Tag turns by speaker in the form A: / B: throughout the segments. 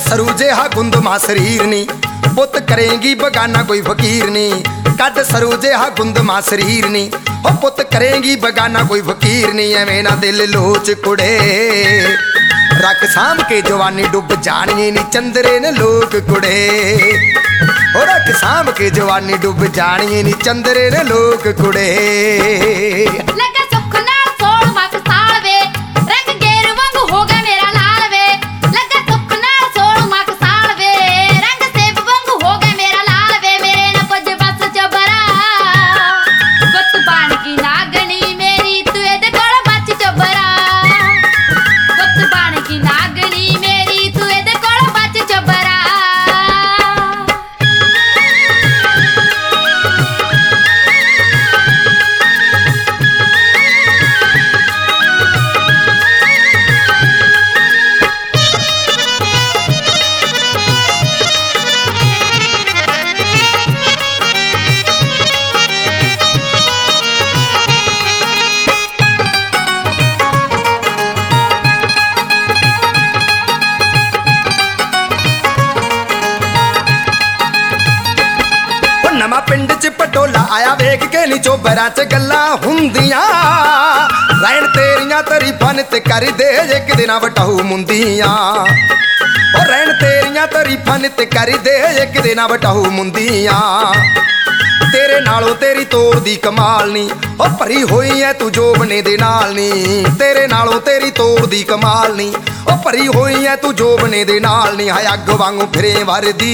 A: सरू जिहा गुंदमा शरीर नी, पुत करेंगी बगाना कोई फकीर नी। कद सरू जिहा गुंदमा शरीर नी, ओ पुत करेंगी बगाना कोई फकीर नी। एवें ना दिल लोच कुड़े, रख साम के जवानी डुब जानिए नी चंदरे ने लोग कुड़े। ओ रख साम के जवानी डुब जानिए नी चंदरे ने लोग कुड़े। नवा पिंड च पटोला आया वेख के नी चोबरा च गल्लां हुंदियां। रैन तेरियां तरीफां नित कर दे एक दिन वटाऊ मुंदियां। ओ रैन तेरियां तरीफां नित कर दे एक दिन वटाऊ मुंदियां। तेरे नालों तेरी तोड़ दी कमाल नी, ओ भरी होई है तू जोबने दे नाल नी। तेरे नालों तेरी तोड़ दी कमाल नी, ओ भरी होई है तू जोबने दे नाल नी। हाय अग वांगू फिरे वरदी,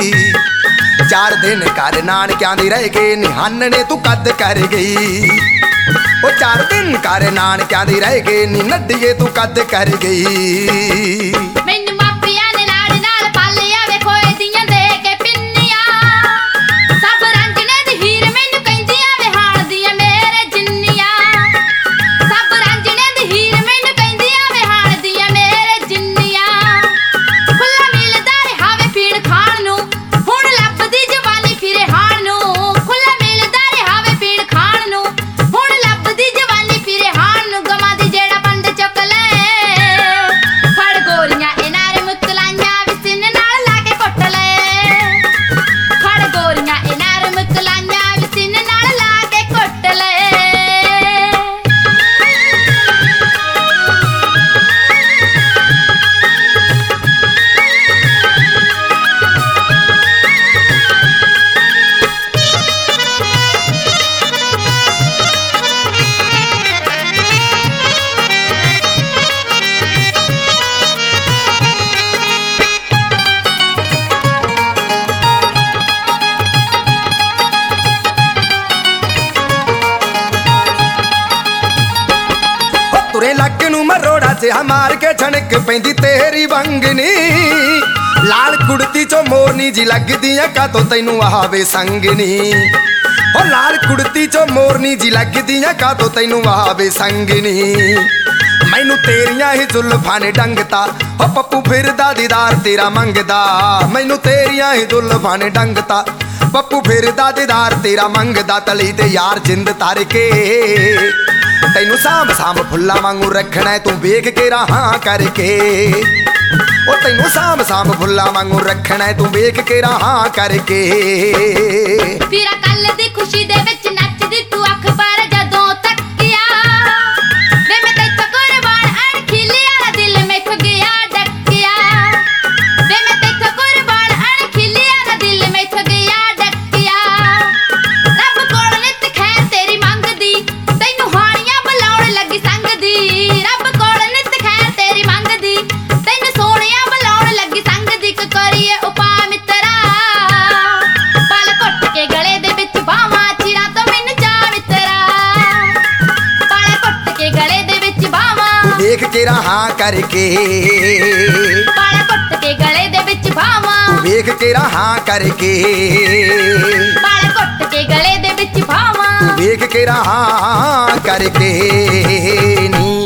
A: 4 दिन कर नानकियां दी रह के निहन ने तू कद कर गई। ओ 4 दिन कर नानकियां दी रह के नी नड्डिए तू कद कर गई।
B: मैनू मापिया ने लाड़ नाल पालिया वे खोए दियां दे के पिन्नियां। सब रंजने दी हीर मैनू कहंदियां वे हाल दियां मेरे जिन्नियां। सब रंजने दी हीर मैनू कहंदियां वे हाल दियां मेरे जिन्नियां। खुला मिलदा रहा वे पीड़ खाण नू, हुण लभदी जवानी फिरे हाण नू। खुला मिलदा रहा वे पीड़ खाण नू, हुण लभदी जवानी फिरे हाण नू। गवां दी जेड़ा पंड चुक ले, फड़ गोरियां इनार मुकलाइयां विसिन नाल ला के कुट ले। फड़ गोरियां इनार मुकलाइयां विसिन नाल ला के कुट ले।
A: तुरे लग नू मरोड़ा जिहा मार के छणक पैंदी तेरी वंगनी। लाल कुड़ती चो मोरनी जी लगदी है कातों तैनू आवे संगनी। ओ लाल कुड़ती चो मोरनी जी लगदी है कातों तैनू आवे संगनी। मैनू तेरियां ही जुल्फां ने डंगता, ओ पप्पू फिरदा दीदार तेरा मंगदा। मैनू तेरियां ही जुल्फां ने डंगता, पप्पू फिरदा दीदार तेरा मंगदा। तली ते यार जिंद तार के तैनू साम साम फुल्ला वांगू रखना है तू वेख के राह करके। ओ तैनू साम साम फुल्ला वांगू रखना है तू वेख के राह करके।
B: फिर कल दी खुशी दे विच नचदी तू अखबार जदों तकिया। वे मैं तैथों कुर्बान अणखिलिया दिल मैथ गया डकिया। वे मैं तैथों कुर्बान अणखिलिया दिल मैथ गया डकिया। रब कोल नित खैर तेरी मंगदी, तैनू हानियां बुलाउण लगी संगदी। रब कोल नित खैर तेरी मंगदी, तैनू सोहणियां बुलाउण लगी संगदी। करिए उपा मित्रा, पल घुट के गले दे विच बावां चिरां तो मैनू चा मित्रा। पल घुट के गले दे विच बावां
A: वेख के राह करके।
B: पल घुट के गले दे विच बावां
A: वेख के राह करके।
B: पल घुट के गले दे विच बावां
A: वेख के राह करके नी।